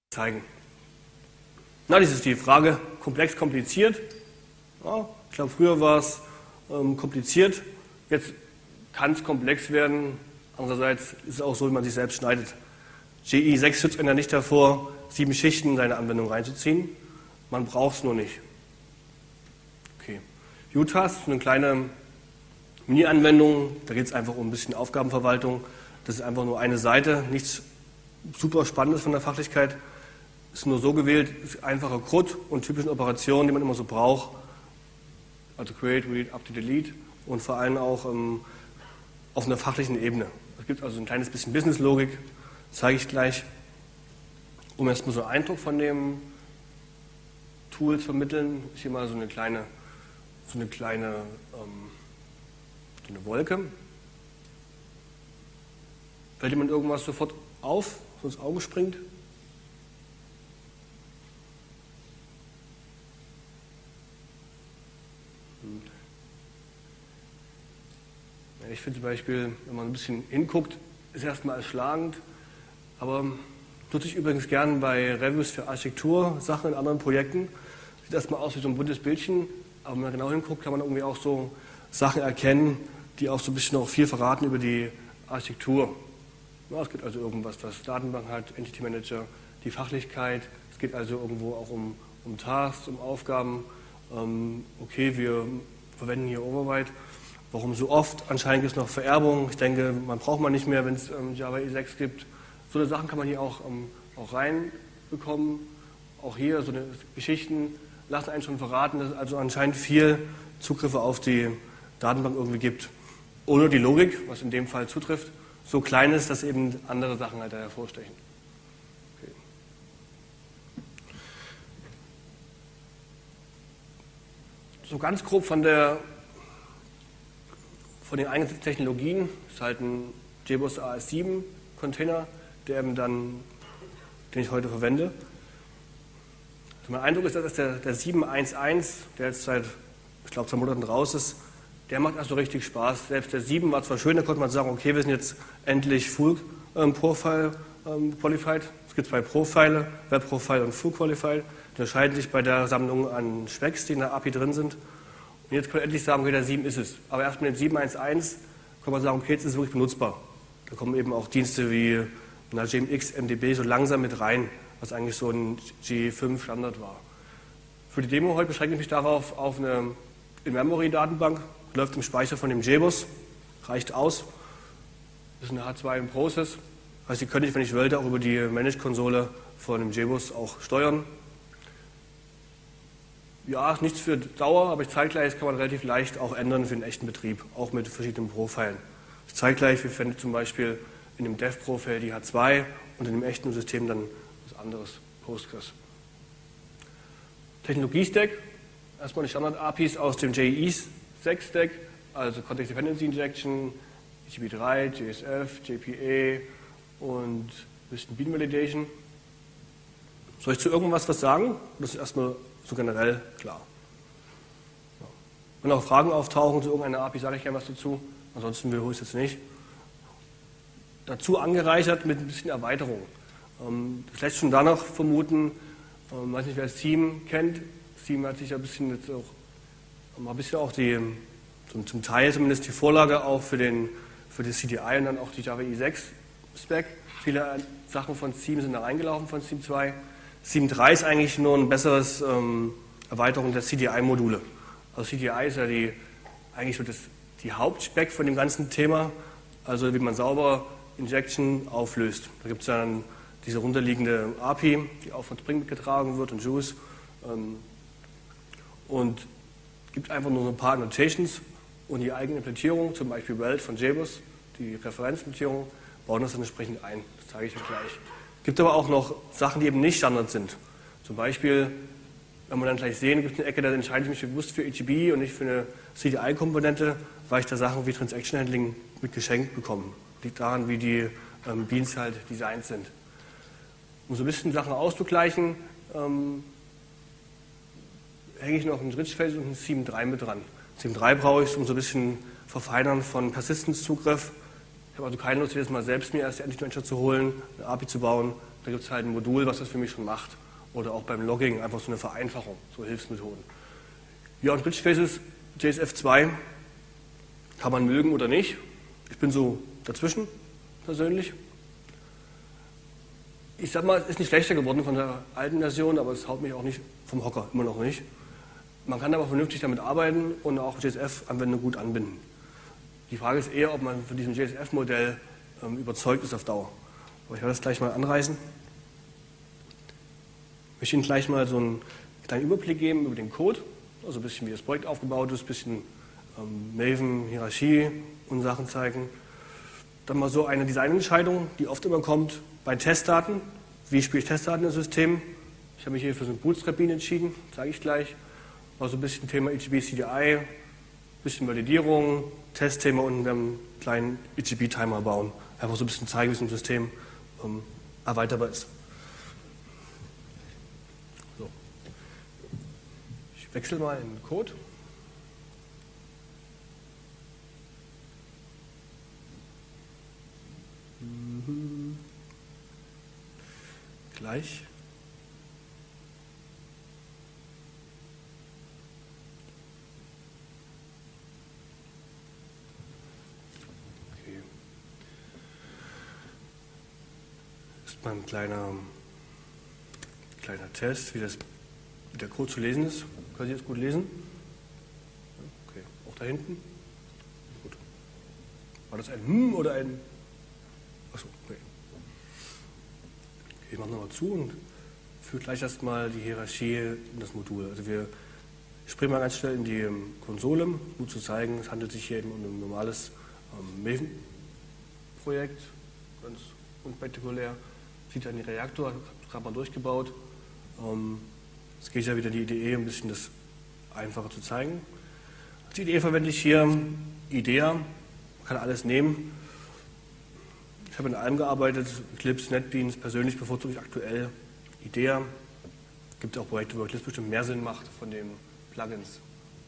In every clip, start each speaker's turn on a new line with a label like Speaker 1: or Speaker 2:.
Speaker 1: zeigen. Na, das ist die Frage, komplex, kompliziert. Ja, ich glaube, früher war es kompliziert, jetzt kann es komplex werden. Andererseits ist es auch so, wie man sich selbst schneidet. GE6 schützt einen ja nicht davor, 7 Schichten in seine Anwendung reinzuziehen. Man braucht es nur nicht. Okay. UTAS ist eine kleine Mini-Anwendung, da geht es einfach um ein bisschen Aufgabenverwaltung. Das ist einfach nur eine Seite, nichts super Spannendes von der Fachlichkeit. Ist nur so gewählt, ist einfacher CRUD und typischen Operationen, die man immer so braucht. Also Create, Read, Update, Delete und vor allem auch auf einer fachlichen Ebene. Es gibt also ein kleines bisschen Business-Logik, zeige ich gleich, um erstmal so einen Eindruck von dem Tool zu vermitteln. Ich hier mal so eine kleine Wolke. Fällt jemand irgendwas sofort auf, so ins Auge springt? Ich finde zum Beispiel, wenn man ein bisschen hinguckt, ist erstmal erschlagend, aber nutze ich übrigens gern bei Reviews für Architektur, Sachen in anderen Projekten. Sieht erstmal aus wie so ein buntes Bildchen, aber wenn man genau hinguckt, kann man irgendwie auch so Sachen erkennen, die auch so ein bisschen noch viel verraten über die Architektur. Ja, es geht also irgendwas, was Datenbank hat, Entity Manager, die Fachlichkeit. Es geht also irgendwo auch um Tasks, um Aufgaben. Okay, wir verwenden hier Override. Warum so oft? Anscheinend gibt es noch Vererbung. Ich denke, man braucht man nicht mehr, wenn es Java E6 gibt. So eine Sachen kann man hier auch reinbekommen. Auch hier so eine Geschichten lassen einen schon verraten, dass es also anscheinend viel Zugriffe auf die Datenbank irgendwie gibt. Ohne die Logik, was in dem Fall zutrifft, so klein ist, dass eben andere Sachen halt da hervorstechen. Okay. So ganz grob von den eingesetzten Technologien ist halt ein JBoss AS7 Container, den ich heute verwende. Also mein Eindruck ist, dass der 7.1.1, der jetzt seit, ich glaube, 2 Monaten raus ist, der macht also richtig Spaß. Selbst der 7 war zwar schön, da konnte man sagen, okay, wir sind jetzt endlich Full Profile Qualified. Es gibt 2 Profile, Web Profile und Full Qualified. Die unterscheiden sich bei der Sammlung an Specs, die in der API drin sind. Und jetzt kann man endlich sagen, okay, der 7 ist es. Aber erst mit dem 7.1.1 kann man sagen, okay, jetzt ist es wirklich benutzbar. Da kommen eben auch Dienste wie JMX, MDB so langsam mit rein, was eigentlich so ein G5 Standard war. Für die Demo heute beschränke ich mich darauf auf eine In-Memory-Datenbank, läuft im Speicher von dem JBoss, reicht aus. Das ist eine H2 im Process. Also die könnte ich, wenn ich wollte, auch über die Manage-Konsole von dem JBoss auch steuern. Ja, ist nichts für Dauer, aber zeitgleich kann man relativ leicht auch ändern für den echten Betrieb, auch mit verschiedenen Profilen. Zeitgleich, wir finden zum Beispiel in dem Dev-Profil die H2 und in dem echten System dann was anderes, Postgres. Technologie-Stack, erstmal die Standard-APIs aus dem JE6-Stack, also Context Dependency Injection, EGB3, JSF, JPA und ein bisschen Bean Validation. Soll ich zu irgendwas was sagen? Das ist erstmal so generell klar. Ja. Wenn auch Fragen auftauchen zu irgendeiner API, sage ich gerne was dazu. Ansonsten wiederhole ich es jetzt nicht. Dazu angereichert mit ein bisschen Erweiterung. Das lässt schon danach vermuten, ich weiß nicht, wer das Team kennt. Das Team hat sich ja ein bisschen jetzt auch zum Teil zumindest die Vorlage auch für das CDI und dann auch die Java E6 Spec. Viele Sachen von Steam sind da reingelaufen von Steam 2. Steam 3 ist eigentlich nur ein besseres Erweiterung der CDI-Module. Also CDI ist ja eigentlich so die Hauptspec von dem ganzen Thema, also wie man sauber Injection auflöst. Da gibt es dann diese runterliegende API, die auch von Spring mitgetragen wird und Juice. Und gibt einfach nur so ein paar Annotations und die eigene Implementierung, zum Beispiel Weld von JBoss, die Referenzimplementierung, bauen das dann entsprechend ein. Das zeige ich euch gleich. Es gibt aber auch noch Sachen, die eben nicht Standard sind. Zum Beispiel, wenn wir dann gleich sehen, gibt es eine Ecke, da entscheide ich mich bewusst für EGB und nicht für eine CDI-Komponente, weil ich da Sachen wie Transaction Handling mit geschenkt bekomme. Liegt daran, wie die Beans halt designt sind. Um so ein bisschen Sachen auszugleichen, hänge ich noch ein Rich-Face und ein 7.3 mit dran. 7.3 brauche ich, um so ein bisschen Verfeinern von Persistence-Zugriff. Ich habe also keine Lust, jedes Mal selbst mir erst die Entity Manager zu holen, eine API zu bauen. Da gibt es halt ein Modul, was das für mich schon macht. Oder auch beim Logging einfach so eine Vereinfachung, so Hilfsmethoden. Ja, und Rich Faces JSF2 kann man mögen oder nicht. Ich bin so dazwischen, persönlich. Ich sag mal, es ist nicht schlechter geworden von der alten Version, aber es haut mich auch nicht vom Hocker, immer noch nicht. Man kann aber vernünftig damit arbeiten und auch JSF-Anwendungen gut anbinden. Die Frage ist eher, ob man von diesem JSF-Modell überzeugt ist auf Dauer. Aber ich werde das gleich mal anreißen. Ich möchte Ihnen gleich mal so einen kleinen Überblick geben über den Code, also ein bisschen wie das Projekt aufgebaut ist, ein bisschen Maven, Hierarchie und Sachen zeigen. Dann mal so eine Designentscheidung, die oft immer kommt bei Testdaten. Wie spiele ich Testdaten im System? Ich habe mich hier für so ein Bootstrap-Bean entschieden, zeige ich gleich. Also ein bisschen Thema EGB CDI, ein bisschen Validierung, Testthema und einen kleinen EGB-Timer bauen. Einfach so ein bisschen zeigen, wie es im System erweiterbar ist. So. Ich wechsle mal in den Code. Gleich. Okay. Ist mal ein kleiner Test, wie der Code zu lesen ist. Können Sie das gut lesen? Okay, auch da hinten? Gut. War das ein oder ein? Achso, okay. Ich mache nochmal zu und führe gleich erstmal die Hierarchie in das Modul. Also wir springen mal ganz schnell in die Konsole, um gut zu zeigen, es handelt sich hier eben um ein normales Maven-Projekt, ganz unspektakulär. Sieht ein Reaktor, gerade mal durchgebaut. Es geht ja wieder die IDE, um ein bisschen das einfacher zu zeigen. Als IDE verwende ich hier IDEA, man kann alles nehmen. Ich habe in allem gearbeitet, Eclipse, NetBeans, persönlich bevorzuge ich aktuell IDEA. Es gibt auch Projekte, wo Eclipse bestimmt mehr Sinn macht von den Plugins.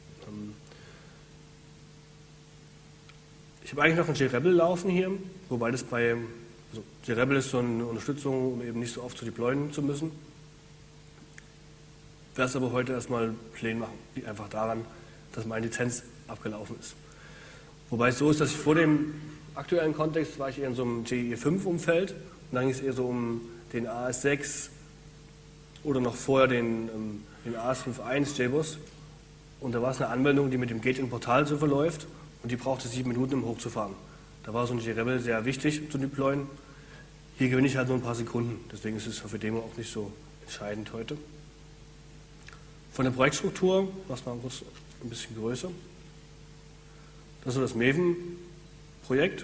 Speaker 1: Ich habe eigentlich noch ein JRebel laufen hier, wobei das also JRebel ist so eine Unterstützung, um eben nicht so oft zu deployen zu müssen. Ich werde es aber heute erstmal plain machen, liegt einfach daran, dass meine Lizenz abgelaufen ist. Wobei es so ist, dass ich vor dem aktuellen Kontext war ich eher in so einem JE5-Umfeld und dann ging es eher so um den AS6 oder noch vorher den AS5.1 JBoss und da war es eine Anwendung, die mit dem Gate-in-Portal so verläuft und die brauchte 7 Minuten, um hochzufahren. Da war so ein JRebel sehr wichtig zu deployen. Hier gewinne ich halt nur ein paar Sekunden, deswegen ist es für Demo auch nicht so entscheidend heute. Von der Projektstruktur, mach's mal kurz ein bisschen größer. Das ist so das Maven-Projekt.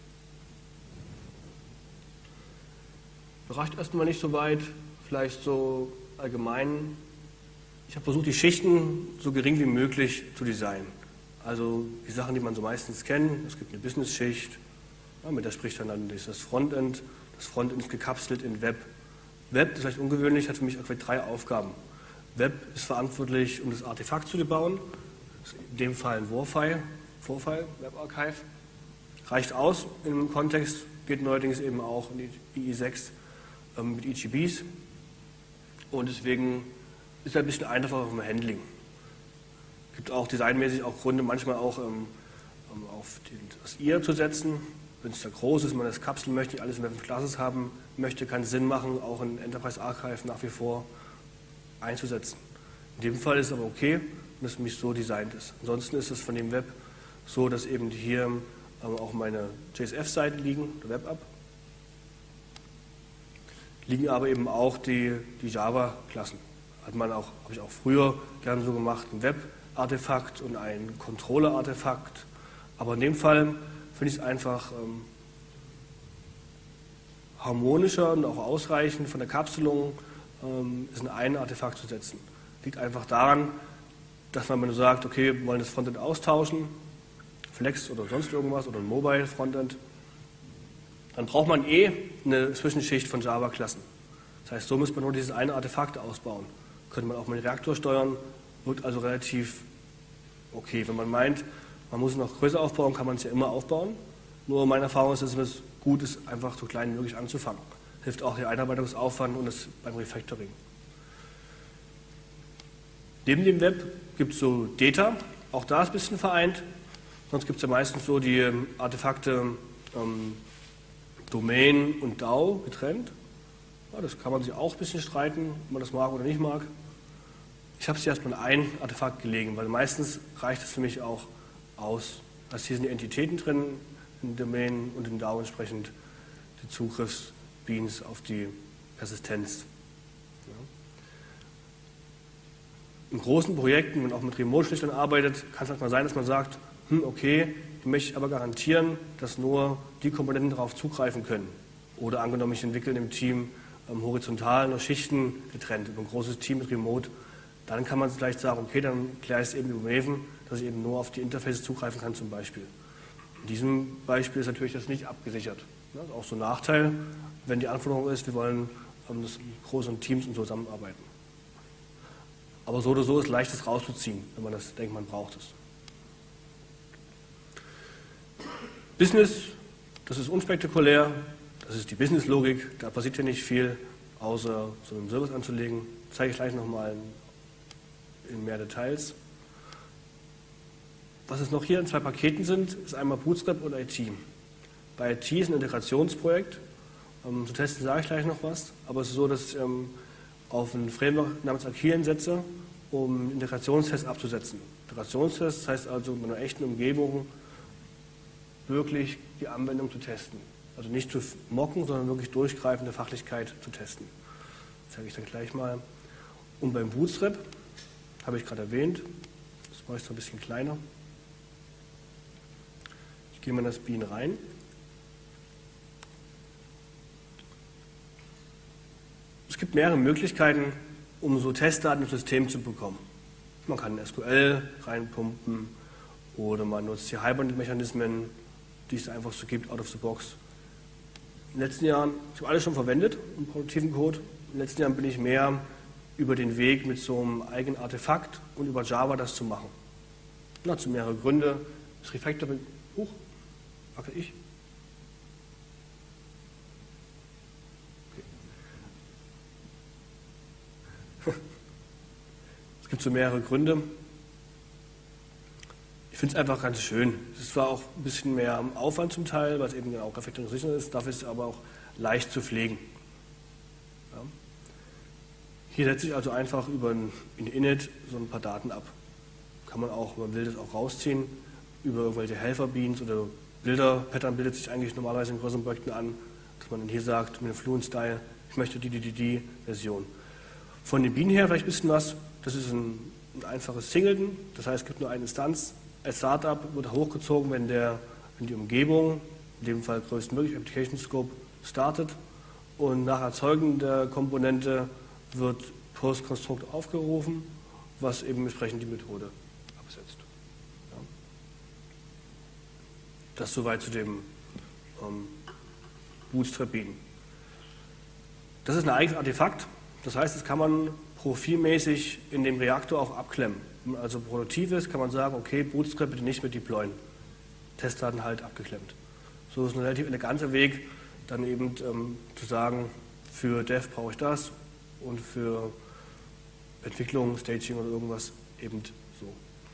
Speaker 1: Überrascht erstmal nicht so weit, vielleicht so allgemein. Ich habe versucht, die Schichten so gering wie möglich zu designen. Also die Sachen, die man so meistens kennt. Es gibt eine Business-Schicht, ja, mit der spricht dann das Frontend. Das Frontend ist gekapselt in Web. Web, das ist vielleicht ungewöhnlich, hat für mich aktuell 3 Aufgaben. Web ist verantwortlich, um das Artefakt zu bauen. Das ist in dem Fall ein Vorfile, Web Archive. Reicht aus in einem Kontext, geht neuerdings eben auch in die IE6 mit EGBs. Und deswegen ist es ein bisschen einfacher vom Handling. Es gibt auch designmäßig auch Gründe, manchmal auch auf das IR zu setzen. Wenn es da groß ist, man das kapseln möchte, alles in Web Classes haben möchte, kann es Sinn machen, auch ein Enterprise Archive nach wie vor einzusetzen. In dem Fall ist es aber okay, wenn es nämlich so designt ist. Ansonsten ist es von dem Web so, dass eben hier auch meine JSF-Seiten liegen, der Web-App. Liegen aber eben auch die Java-Klassen. Habe ich auch früher gerne so gemacht, ein Web-Artefakt und ein Controller-Artefakt. Aber in dem Fall finde ich es einfach harmonischer und auch ausreichend von der Kapselung, ist in ein Artefakt zu setzen. Liegt einfach daran, dass man, wenn du sagt, okay, wir wollen das Frontend austauschen, Flex oder sonst irgendwas oder ein Mobile Frontend, dann braucht man eine Zwischenschicht von Java-Klassen. Das heißt, so muss man nur dieses eine Artefakt ausbauen. Könnte man auch mit dem Reaktor steuern, wird also relativ okay. Wenn man meint, man muss es noch größer aufbauen, kann man es ja immer aufbauen. Nur meine Erfahrung ist, dass es gut ist, einfach so klein wie möglich anzufangen. hilft auch der Einarbeitungsaufwand und das beim Refactoring. Neben dem Web gibt es so Data, auch da ist ein bisschen vereint. Sonst gibt es ja meistens so die Artefakte Domain und DAO getrennt. Ja, das kann man sich auch ein bisschen streiten, ob man das mag oder nicht mag. Ich habe es hier erstmal in ein Artefakt gelegen, weil meistens reicht es für mich auch aus. Also hier sind die Entitäten drin, in Domain und in DAO entsprechend die Zugriffsbeans auf die Persistenz. Ja. In großen Projekten und auch mit Remote-Schnittstellen arbeitet, kann es manchmal sein, dass man sagt, okay, ich möchte aber garantieren, dass nur die Komponenten darauf zugreifen können. Oder angenommen, ich entwickle im Team horizontal noch Schichten getrennt, über ein großes Team mit Remote, dann kann man vielleicht sagen, okay, dann kläre ich es eben über Maven, dass ich eben nur auf die Interfaces zugreifen kann zum Beispiel. In diesem Beispiel ist natürlich das nicht abgesichert. Das ist auch so ein Nachteil, wenn die Anforderung ist, wir wollen das großen Teams und so zusammenarbeiten. Aber so oder so ist leicht, das rauszuziehen, wenn man das denkt, man braucht es. Business, das ist unspektakulär, das ist die Business-Logik, da passiert ja nicht viel, außer so einen Service anzulegen. Das zeige ich gleich nochmal in mehr Details. Was es noch hier in 2 Paketen sind, ist einmal Bootstrap und IT. Bei IT ist ein Integrationsprojekt, zu testen sage ich gleich noch was, aber es ist so, dass ich auf ein Framework namens Aquilon setze, um Integrationstests abzusetzen. Integrationstests heißt also, in einer echten Umgebung wirklich die Anwendung zu testen. Also nicht zu mocken, sondern wirklich durchgreifende Fachlichkeit zu testen. Das zeige ich dann gleich mal. Und beim Bootstrap, habe ich gerade erwähnt, das mache ich so ein bisschen kleiner. Ich gehe mal in das Bean rein. Es gibt mehrere Möglichkeiten, um so Testdaten im System zu bekommen. Man kann SQL reinpumpen oder man nutzt hier Hibernate-Mechanismen, die es einfach so gibt, out of the box. In den letzten Jahren, ich habe alles schon verwendet im produktiven Code. In den letzten Jahren bin ich mehr über den Weg mit so einem eigenen Artefakt und über Java das zu machen. Dazu mehrere Gründe. Das Refactoring, wackel ich. Okay. Es gibt so mehrere Gründe. Ich finde es einfach ganz schön. Es ist zwar auch ein bisschen mehr Aufwand zum Teil, weil es eben auch Refactoring sicher ist, dafür ist es aber auch leicht zu pflegen. Ja. Hier setze ich also einfach über ein Init so ein paar Daten ab. Kann man auch, wenn man will, das auch rausziehen, über irgendwelche Helfer-Beans oder Bilder-Pattern bildet sich eigentlich normalerweise in größeren Projekten an, dass man dann hier sagt, mit dem Fluent-Style, ich möchte die Version. Von den Bean her vielleicht ein bisschen was, das ist ein einfaches Singleton, das heißt, es gibt nur eine Instanz. Als Startup wird hochgezogen, wenn die Umgebung, in dem Fall größtmöglich Application Scope, startet und nach Erzeugen der Komponente wird Post-Construct aufgerufen, was eben entsprechend die Methode absetzt. Ja. Das soweit zu dem Bootstrap Bean. Das ist ein eigenes Artefakt, das heißt, das kann man profilmäßig in dem Reaktor auch abklemmen. Wenn man also produktiv ist, kann man sagen, okay, Bootstrap bitte nicht mit deployen. Testdaten halt abgeklemmt. So ist ein relativ eleganter Weg, dann eben zu sagen, für Dev brauche ich das und für Entwicklung, Staging oder irgendwas eben so.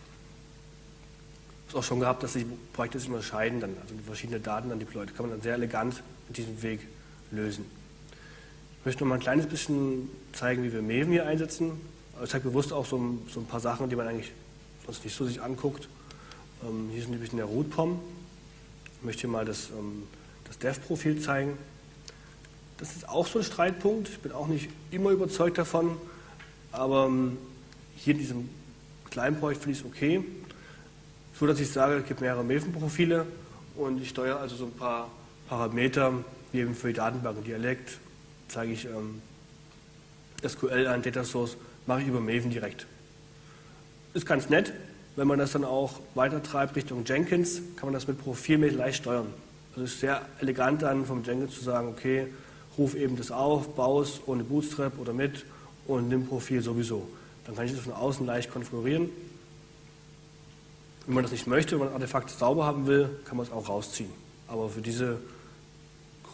Speaker 1: Ich habe es auch schon gehabt, dass die Projekte sich unterscheiden, dann, also verschiedene Daten dann deployed. Kann man dann sehr elegant mit diesem Weg lösen. Ich möchte noch mal ein kleines bisschen zeigen, wie wir Maven hier einsetzen. Ich zeige bewusst auch so ein paar Sachen, die man eigentlich sonst nicht so sich anguckt. Hier ist ein bisschen der Root-POM. Ich möchte hier mal das Dev-Profil zeigen. Das ist auch so ein Streitpunkt. Ich bin auch nicht immer überzeugt davon. Aber hier in diesem kleinen Projekt finde ich es okay. So, dass ich sage, es gibt mehrere Maven-Profile und ich steuere also so ein paar Parameter, wie eben für die Datenbanken. Dialekt zeige ich SQL an, Data Source, mache ich über Maven direkt. Ist ganz nett, wenn man das dann auch weiter treibt Richtung Jenkins, kann man das mit Profilmäßig leicht steuern. Also es ist sehr elegant dann vom Jenkins zu sagen, okay, ruf eben das auf, baue es ohne Bootstrap oder mit und nimm Profil sowieso. Dann kann ich das von außen leicht konfigurieren. Wenn man das nicht möchte, wenn man ein Artefakt sauber haben will, kann man es auch rausziehen. Aber für diese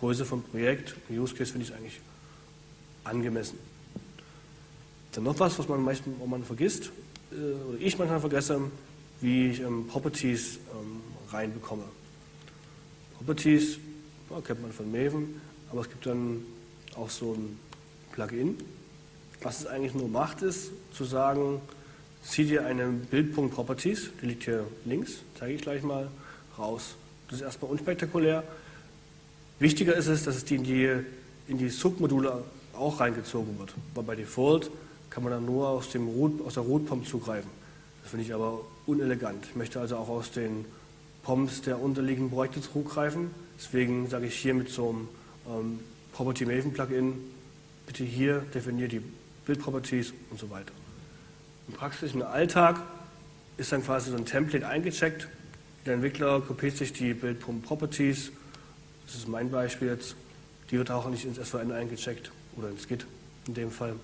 Speaker 1: Größe vom Projekt, Use Case finde ich eigentlich angemessen. Dann noch was man vergisst, oder ich manchmal vergesse, wie ich Properties reinbekomme. Properties kennt man von Maven, aber es gibt dann auch so ein Plugin. Was es eigentlich nur macht, ist zu sagen, zieh dir eine Build.properties, die liegt hier links, zeige ich gleich mal, raus. Das ist erstmal unspektakulär. Wichtiger ist es, dass es in die Submodule auch reingezogen wird. Weil bei Default kann man dann nur aus der Root-POM zugreifen. Das finde ich aber unelegant. Ich möchte also auch aus den POMs der unterliegenden Projekte zugreifen. Deswegen sage ich hier mit so einem Property Maven Plugin, bitte hier definiert die Build Properties und so weiter. Im praktischen Alltag ist dann quasi so ein Template eingecheckt. Der Entwickler kopiert sich die Build.properties. Das ist mein Beispiel jetzt. Die wird auch nicht ins SVN eingecheckt oder ins Git in dem Fall.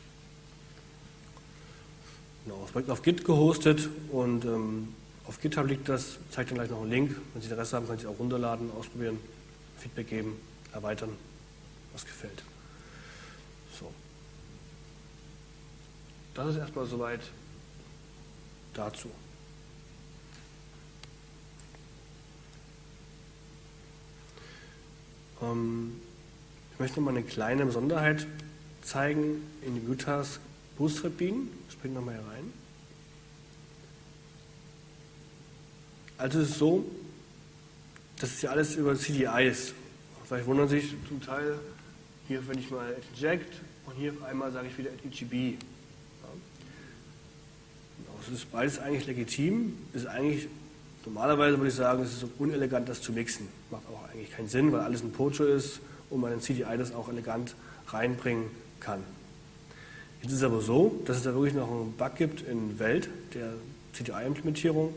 Speaker 1: Genau, das Projekt auf Git gehostet und auf GitHub liegt das. Ich zeige dann gleich noch einen Link. Wenn Sie Interesse haben, können Sie auch runterladen, ausprobieren, Feedback geben, erweitern, was gefällt. So. Das ist erstmal soweit dazu. Ich möchte noch mal eine kleine Besonderheit zeigen in die Mutas Bootstrap Bean. Springen wir mal hier rein. Also es ist so, das ist ja alles über CDIs. Vielleicht wundern Sie sich zum Teil, hier wenn ich mal eject und hier auf einmal sage ich wieder EGB. Ja. Es ist beides eigentlich legitim, ist eigentlich, normalerweise würde ich sagen, es ist so unelegant, das zu mixen. Macht auch eigentlich keinen Sinn, weil alles ein Pocho ist und man in CDI das auch elegant reinbringen kann. Jetzt ist es aber so, dass es da wirklich noch einen Bug gibt in Welt, der CDI-Implementierung.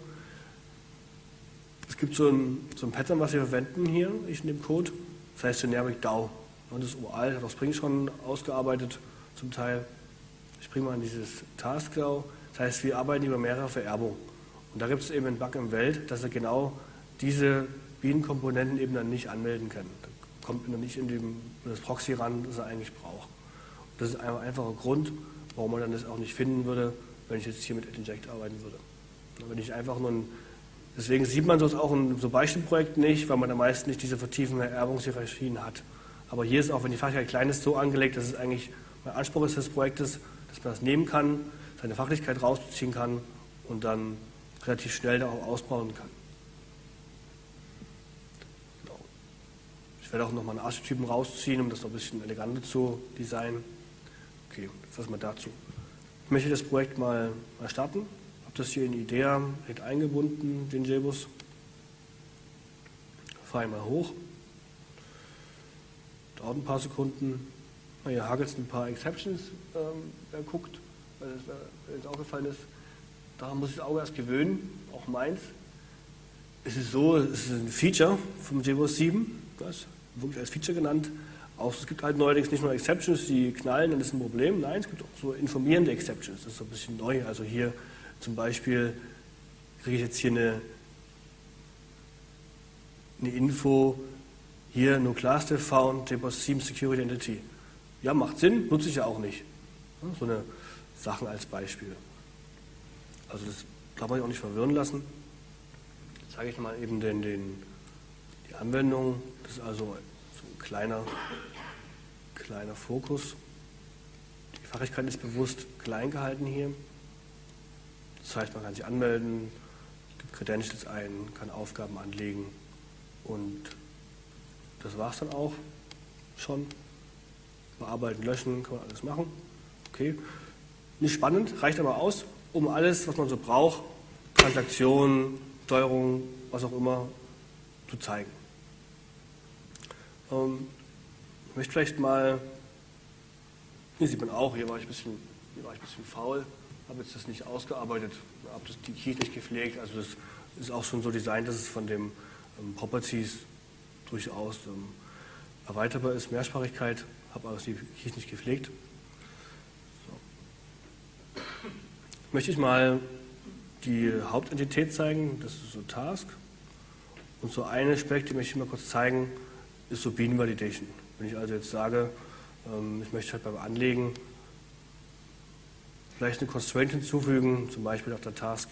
Speaker 1: Es gibt so ein Pattern, was wir verwenden hier in dem Code, das heißt Generic DAO. Das ist uralt, hat auch Spring schon ausgearbeitet zum Teil. Ich bringe mal an dieses Task DAO. Das heißt, wir arbeiten über mehrere Vererbungen. Und da gibt es eben einen Bug im Welt, dass er genau diese Bienenkomponenten eben dann nicht anmelden kann. Da kommt er nicht in das Proxy ran, das er eigentlich braucht. Und das ist ein einfacher Grund, warum man dann das auch nicht finden würde, wenn ich jetzt hier mit Inject arbeiten würde. Wenn ich einfach nur deswegen sieht man das auch in so Beispielprojekten nicht, weil man da meist nicht diese vertieften Vererbungshierarchien hat. Aber hier ist auch, wenn die Fachlichkeit klein ist, so angelegt, dass es eigentlich mein Anspruch ist des Projektes, dass man das nehmen kann, seine Fachlichkeit rausziehen kann und dann relativ schnell da auch ausbauen kann. Genau. Ich werde auch nochmal einen Archetypen rausziehen, um das noch ein bisschen eleganter zu designen. Okay, das erstmal dazu. Ich möchte das Projekt mal starten. Ich habe das hier in IDEA mit eingebunden, den JBoss. Fahre mal hoch. Dauert ein paar Sekunden. Hier hagelt es ein paar Exceptions, wer guckt, weil es aufgefallen ist. Daran muss ich das Auge erst gewöhnen, auch meins. Es ist so, es ist ein Feature vom JBoss 7, das wirklich als Feature genannt. Auch, es gibt halt neuerdings nicht nur Exceptions, die knallen, dann ist ein Problem. Nein, es gibt auch so informierende Exceptions, das ist so ein bisschen neu. Also hier zum Beispiel kriege ich jetzt hier eine Info, hier no class diff found, JBoss 7 Security Entity. Ja, macht Sinn, nutze ich ja auch nicht. So eine Sachen als Beispiel. Also das darf man sich auch nicht verwirren lassen. Jetzt zeige ich mal eben die Anwendung. Das ist also so ein kleiner Fokus. Die Fachlichkeit ist bewusst klein gehalten hier. Das heißt, man kann sich anmelden, gibt Credentials ein, kann Aufgaben anlegen und das war es dann auch schon. Bearbeiten, löschen, kann man alles machen. Okay. Nicht spannend, reicht aber aus, um alles, was man so braucht, Transaktionen, Steuerung, was auch immer, zu zeigen. Ich möchte vielleicht mal, hier sieht man auch, hier war ich ein bisschen faul, habe jetzt das nicht ausgearbeitet, habe die Keys nicht gepflegt, also das ist auch schon so designt, dass es von dem Properties durchaus erweiterbar ist, Mehrsprachigkeit, habe aber die Keys nicht gepflegt. So. Möchte ich mal die Hauptentität zeigen, das ist so Task. Und so ein Aspekt, den möchte ich mal kurz zeigen, ist so Bean Validation. Wenn ich also jetzt sage, ich möchte halt beim Anlegen vielleicht eine Constraint hinzufügen, zum Beispiel auf der Task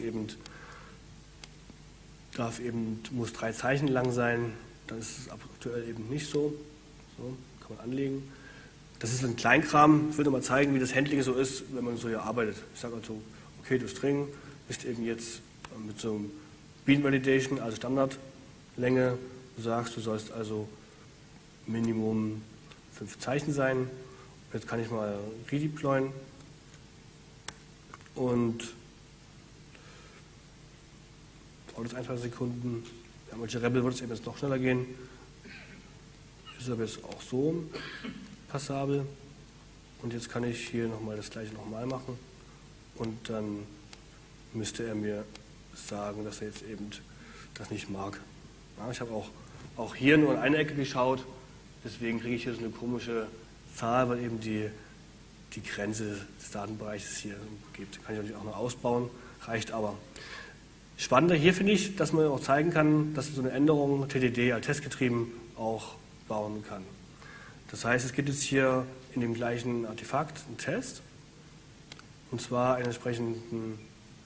Speaker 1: muss 3 Zeichen lang sein, dann ist es aktuell eben nicht so. So kann man anlegen. Das ist ein Kleinkram. Ich würde mal zeigen, wie das Handling so ist, wenn man so hier arbeitet. Ich sage also, okay, du String bist eben jetzt mit so einem Bean Validation, also Standardlänge. Du sagst, du sollst also Minimum 5 Zeichen sein. Jetzt kann ich mal redeployen und dauert es 1, 2 Sekunden. Ja, manche Rebel wird es eben jetzt noch schneller gehen. Ist aber jetzt auch so passabel. Und jetzt kann ich hier nochmal das gleiche nochmal machen. Und dann müsste er mir sagen, dass er jetzt eben das nicht mag. Ja, ich habe auch hier nur in eine Ecke geschaut. Deswegen kriege ich hier so eine komische Zahl, weil eben die Grenze des Datenbereiches hier gibt. Kann ich natürlich auch noch ausbauen, reicht aber. Spannender hier finde ich, dass man auch zeigen kann, dass so eine Änderung TDD als testgetrieben auch bauen kann. Das heißt, es gibt jetzt hier in dem gleichen Artefakt einen Test, und zwar einen entsprechenden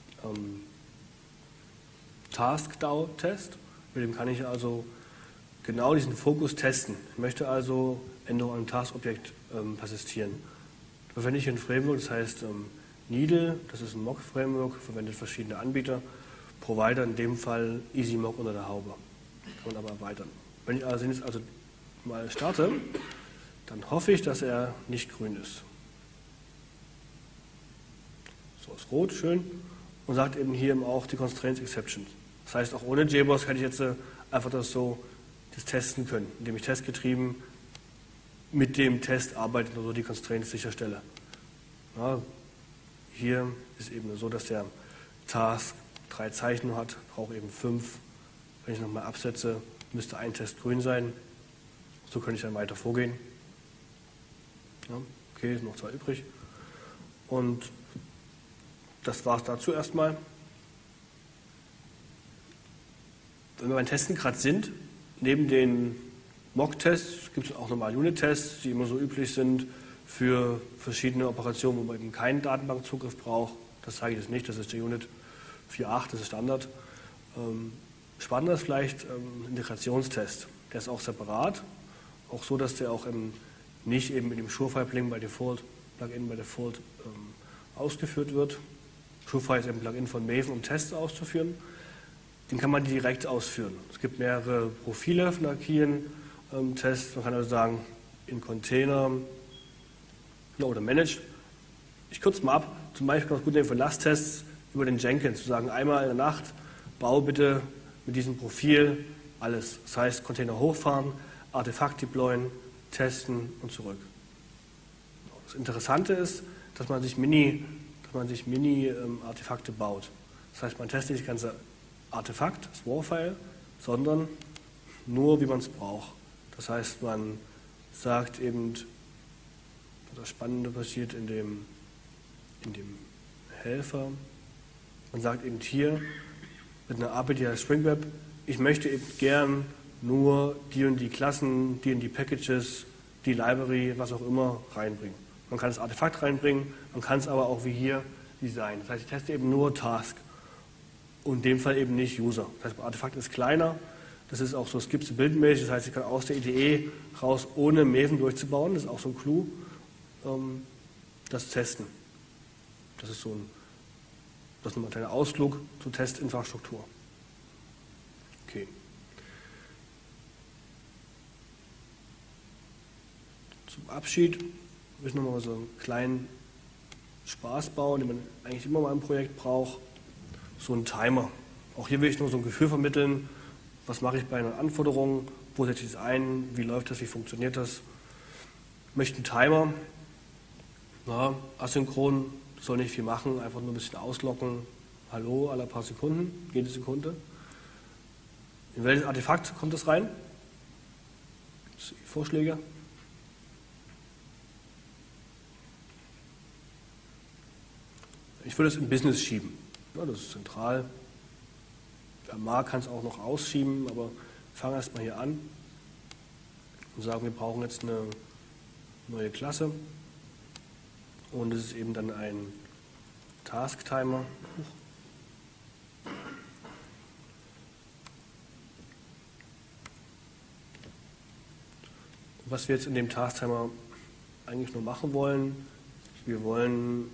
Speaker 1: Task-DAO-Test. Mit dem kann ich also genau diesen Fokus testen. Ich möchte also Änderungen am Task-Objekt persistieren. Da verwende ich hier ein Framework, das heißt Needle, das ist ein Mock-Framework, verwendet verschiedene Anbieter. Provider, in dem Fall EasyMock unter der Haube. Kann man aber erweitern. Wenn ich jetzt also mal starte, dann hoffe ich, dass er nicht grün ist. So, ist rot, schön. Und sagt eben hier auch die Constraints Exceptions. Das heißt, auch ohne JBoss hätte ich jetzt einfach das testen können, indem ich testgetrieben mit dem Test arbeite und so die Constraints sicherstelle. Ja, hier ist eben so, dass der Task 3 Zeichen hat, brauche eben 5. Wenn ich nochmal absetze, müsste ein Test grün sein. So könnte ich dann weiter vorgehen. Ja, okay, sind noch 2 übrig. Und das war es dazu erstmal. Wenn wir beim Testen gerade sind, neben den Mock-Tests gibt es auch nochmal Unit-Tests, die immer so üblich sind für verschiedene Operationen, wo man eben keinen Datenbankzugriff braucht. Das zeige ich jetzt nicht, das ist JUnit 4.8, das ist Standard. Spannender ist vielleicht ein Integrationstest. Der ist auch separat, auch so, dass der auch nicht eben mit dem Surefire-Plugin bei Default ausgeführt wird. Surefire ist ein Plugin von Maven, um Tests auszuführen. Den kann man direkt ausführen. Es gibt mehrere Profile von der Keen-Tests. Man kann also sagen, in Container oder Managed. Ich kürze mal ab, zum Beispiel ganz gut nehmen für Lasttests über den Jenkins, zu sagen, einmal in der Nacht, bau bitte mit diesem Profil alles. Das heißt, Container hochfahren, Artefakt deployen, testen und zurück. Das Interessante ist, dass man sich Mini-Artefakte baut. Das heißt, man testet nicht das ganze Artefakt, das WAR-File, sondern nur, wie man es braucht. Das heißt, man sagt eben, das Spannende passiert in dem Helfer, man sagt eben hier mit einer API, die heißt SpringWeb, ich möchte eben gern nur die und die Klassen, die und die Packages, die Library, was auch immer, reinbringen. Man kann das Artefakt reinbringen, man kann es aber auch wie hier designen. Das heißt, ich teste eben nur Task und in dem Fall eben nicht User. Das heißt, das Artefakt ist kleiner, das ist auch so skip-to-build-mäßig, das heißt, ich kann aus der IDE raus, ohne Maven durchzubauen, das ist auch so ein Clou, das Testen. Das ist ein kleiner Ausflug zur Testinfrastruktur. Okay. Zum Abschied will ich nochmal so einen kleinen Spaß bauen, den man eigentlich immer mal im Projekt braucht. So ein Timer. Auch hier will ich nur so ein Gefühl vermitteln, was mache ich bei einer Anforderung, wo setze ich es ein, wie läuft das, wie funktioniert das. Ich möchte einen Timer, asynchron, soll nicht viel machen, einfach nur ein bisschen auslocken. Hallo, alle paar Sekunden, jede Sekunde. In welches Artefakt kommt das rein? Gibt es Vorschläge? Ich würde es im Business schieben. Ja, das ist zentral. Der Mark kann es auch noch ausschieben, aber fangen erstmal hier an. und sagen, wir brauchen jetzt eine neue Klasse und es ist eben dann ein Task-Timer. Was wir jetzt in dem Task-Timer eigentlich nur machen wollen, wir wollen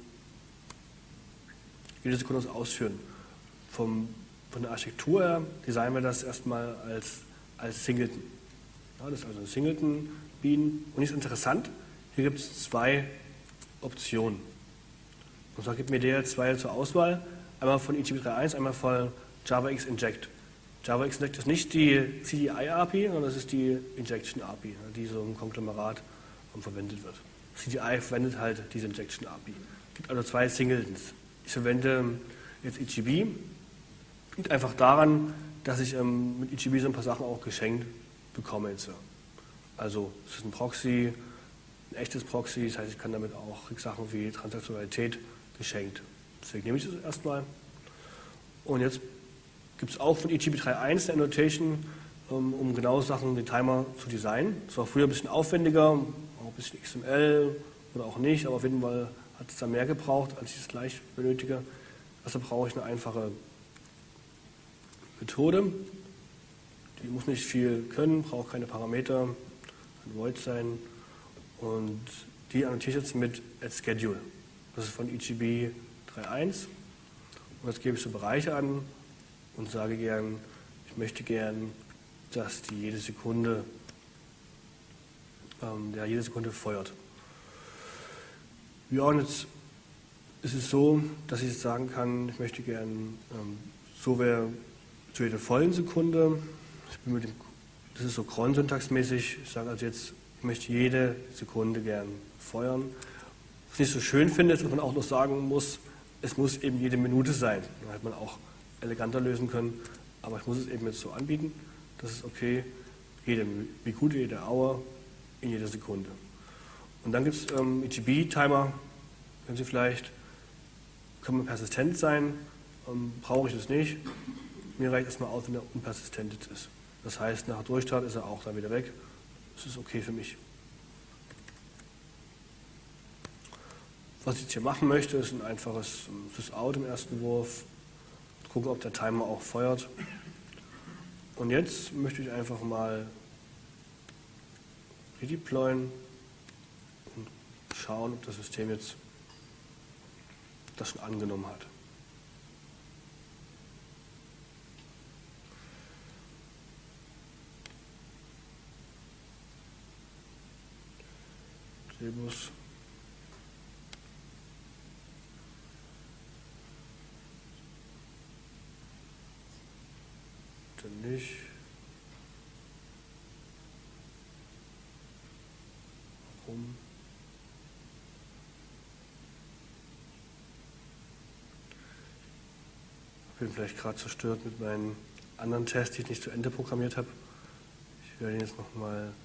Speaker 1: jede Sekunde ausführen. Von der Architektur her designen wir das erstmal als Singleton. Ja, das ist also ein Singleton Bean. Und ist interessant, hier gibt es zwei Optionen. Und zwar gibt mir der zwei zur Auswahl, einmal von EGB 3.1, einmal von JavaX Inject. JavaX Inject ist nicht die CDI-API, sondern das ist die Injection-API, die so im Konglomerat verwendet wird. CDI verwendet halt diese Injection-API. Es gibt also zwei Singletons. Ich verwende jetzt EGB. Liegt einfach daran, dass ich mit EGB so ein paar Sachen auch geschenkt bekomme jetzt. Also es ist ein Proxy, ein echtes Proxy, das heißt, ich kann damit auch Sachen wie Transaktionalität geschenkt. Deswegen nehme ich das erstmal. Und jetzt gibt es auch von EGB 3.1 eine Annotation, um genau Sachen, den Timer zu designen. Das war früher ein bisschen aufwendiger, auch ein bisschen XML oder auch nicht, aber auf jeden Fall hat es da mehr gebraucht, als ich es gleich benötige. Also brauche ich eine einfache Methode. Die muss nicht viel können, braucht keine Parameter, kann void sein. Und die annotiere ich jetzt mit @schedule. Das ist von EGB 3.1. Und jetzt gebe ich so Bereiche an und sage gern, ich möchte gern, dass die jede Sekunde feuert. Ja, und jetzt ist es so, dass ich jetzt sagen kann, ich möchte gern so wäre zu jeder vollen Sekunde. Das ist so cron-syntaxmäßig. Ich sage also jetzt, ich möchte jede Sekunde gern feuern. Was ich nicht so schön finde, ist, dass man auch noch sagen muss, es muss eben jede Minute sein. Da hätte man auch eleganter lösen können, aber ich muss es eben jetzt so anbieten. Das ist okay, jede Minute, jede Hour, in jeder Sekunde. Und dann gibt es EGB-Timer, können Sie vielleicht, kann persistent sein, brauche ich das nicht. Mir reicht erstmal aus, wenn er unpersistent ist. Das heißt, nach Durchstart ist er auch dann wieder weg. Das ist okay für mich. Was ich jetzt hier machen möchte, ist ein einfaches Sysout im ersten Wurf. Gucken, ob der Timer auch feuert. Und jetzt möchte ich einfach mal redeployen und schauen, ob das System jetzt das schon angenommen hat. JBoss. Dann nicht. Warum? Ich bin vielleicht gerade zerstört mit meinen anderen Tests, die ich nicht zu Ende programmiert habe. Ich werde ihn jetzt nochmal.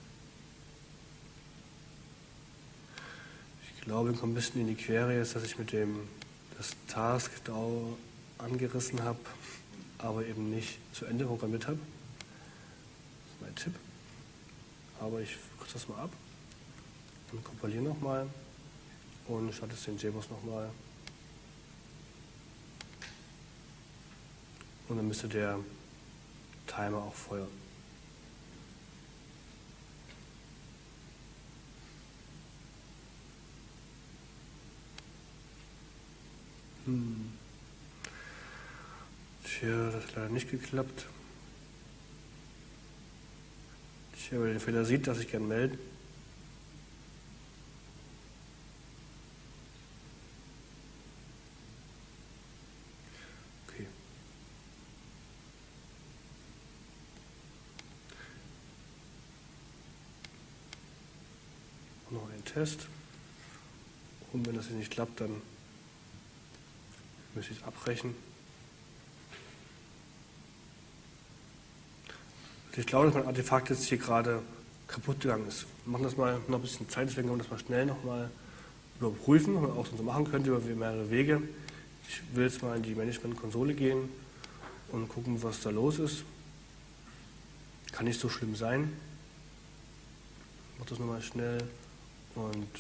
Speaker 1: Ich glaube, ich komme ein bisschen in die Quere jetzt, dass ich mit dem das Task DAO angerissen habe, aber eben nicht zu Ende programmiert habe. Das ist mein Tipp. Aber ich kürze das mal ab und kompiliere nochmal und starte jetzt den JBoss nochmal. Und dann müsste der Timer auch feuern. Tja, das hat leider nicht geklappt. Tja, wer den Fehler sieht, darf sich gerne melden. Okay. Noch einen Test. Und wenn das hier nicht klappt, dann müsste ich es abbrechen. Ich glaube, dass mein Artefakt jetzt hier gerade kaputt gegangen ist. Wir machen das mal noch ein bisschen Zeit, deswegen können wir das mal schnell nochmal überprüfen, was man auch so machen könnte über mehrere Wege. Ich will jetzt mal in die Management-Konsole gehen und gucken, was da los ist. Kann nicht so schlimm sein. mache das nochmal schnell und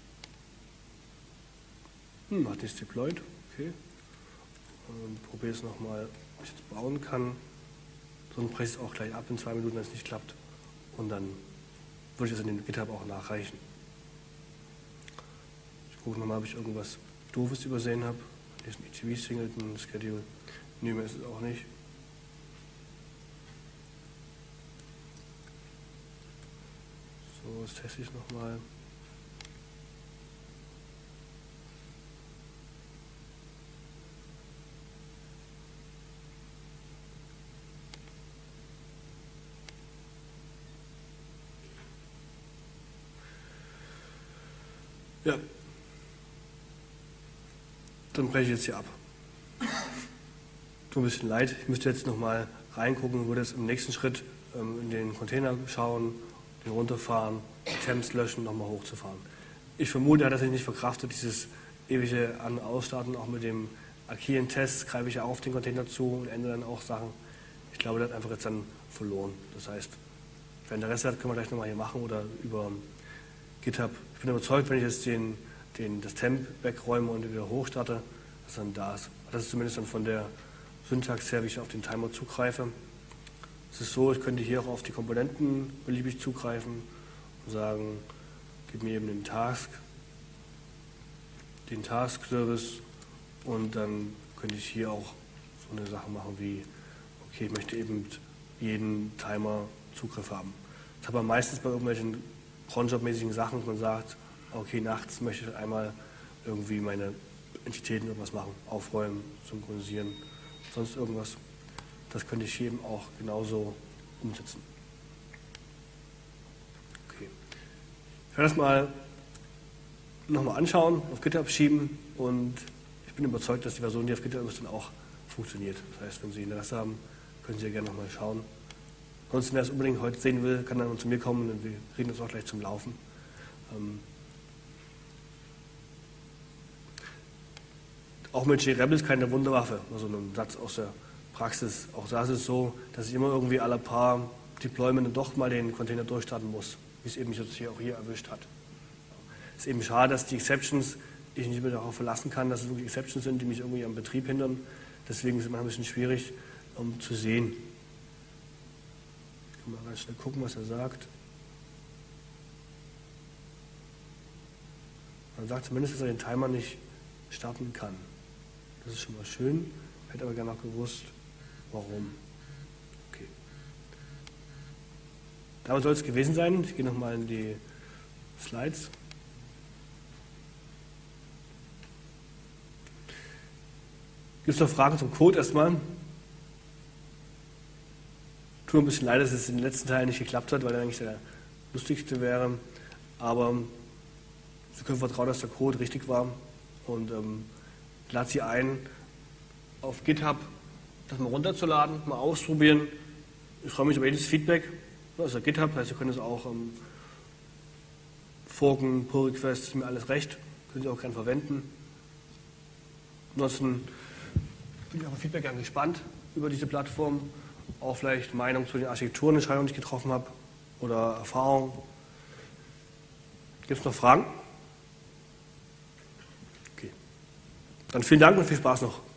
Speaker 1: hat nicht deployed, okay. Und probiere es nochmal, ob ich es bauen kann. Sonst breche ich es auch gleich ab in 2 Minuten, wenn es nicht klappt. Und dann würde ich es in den GitHub auch nachreichen. Ich gucke nochmal, ob ich irgendwas Doofes übersehen habe. Hier ist ein ETV Singleton Schedule. Nee, mehr ist es auch nicht. So, das teste ich nochmal. Ja, dann breche ich jetzt hier ab. Tut ein bisschen leid, ich müsste jetzt nochmal reingucken, würde jetzt im nächsten Schritt in den Container schauen, den runterfahren, die Temps löschen, nochmal hochzufahren. Ich vermute, er hat das nicht verkraftet, dieses ewige An- und Ausstarten, auch mit dem agilen Test greife ich ja auf den Container zu und ändere dann auch Sachen. Ich glaube, der hat einfach jetzt dann verloren. Das heißt, wer Interesse hat, können wir gleich nochmal hier machen oder über GitHub. Ich bin überzeugt, wenn ich jetzt das Temp wegräume und wieder hochstarte, dass dann da ist. Das ist zumindest dann von der Syntax her, wie ich auf den Timer zugreife. Es ist so, ich könnte hier auch auf die Komponenten beliebig zugreifen und sagen, gib mir eben den Task-Service und dann könnte ich hier auch so eine Sache machen wie, okay, ich möchte eben mit jedem Timer Zugriff haben. Das hat man meistens bei irgendwelchen Cronjob-mäßigen Sachen, man sagt, okay, nachts möchte ich einmal irgendwie meine Entitäten irgendwas machen, aufräumen, synchronisieren, sonst irgendwas. Das könnte ich hier eben auch genauso umsetzen. Okay. Ich werde das mal nochmal anschauen, auf GitHub schieben und ich bin überzeugt, dass die Version, die auf GitHub ist, dann auch funktioniert. Das heißt, wenn Sie Interesse haben, können Sie ja gerne nochmal schauen. Ansonsten, wer es unbedingt heute sehen will, kann dann zu mir kommen und wir kriegen das auch gleich zum Laufen. Auch mit JRebel ist keine Wunderwaffe, also ein Satz aus der Praxis. Auch da ist es so, dass ich immer irgendwie alle paar Deployments doch mal den Container durchstarten muss, wie es eben mich jetzt hier auch hier erwischt hat. Es ist eben schade, dass die Exceptions, ich nicht mehr darauf verlassen kann, dass es wirklich Exceptions sind, die mich irgendwie am Betrieb hindern. Deswegen ist es immer ein bisschen schwierig zu sehen. Ich kann mal ganz schnell gucken, was er sagt. Man sagt zumindest, dass er den Timer nicht starten kann. Das ist schon mal schön. Ich hätte aber gerne noch gewusst, warum. Okay. Damit soll es gewesen sein. Ich gehe nochmal in die Slides. Gibt es noch Fragen zum Code erstmal? Tut mir ein bisschen leid, dass es in den letzten Teilen nicht geklappt hat, weil er eigentlich der lustigste wäre. Aber Sie können vertrauen, dass der Code richtig war. Und lade Sie ein, auf GitHub das mal runterzuladen, mal ausprobieren. Ich freue mich über jedes Feedback. Das ist ja GitHub, das heißt, Sie können es auch forken, Pull-Requests, ist mir alles recht. Können Sie auch gerne verwenden. Ansonsten bin ich auf Feedback gerne gespannt über diese Plattform. Auch vielleicht Meinung zu den Architekturenentscheidungen, die ich getroffen habe oder Erfahrungen. Gibt es noch Fragen? Okay. Dann vielen Dank und viel Spaß noch.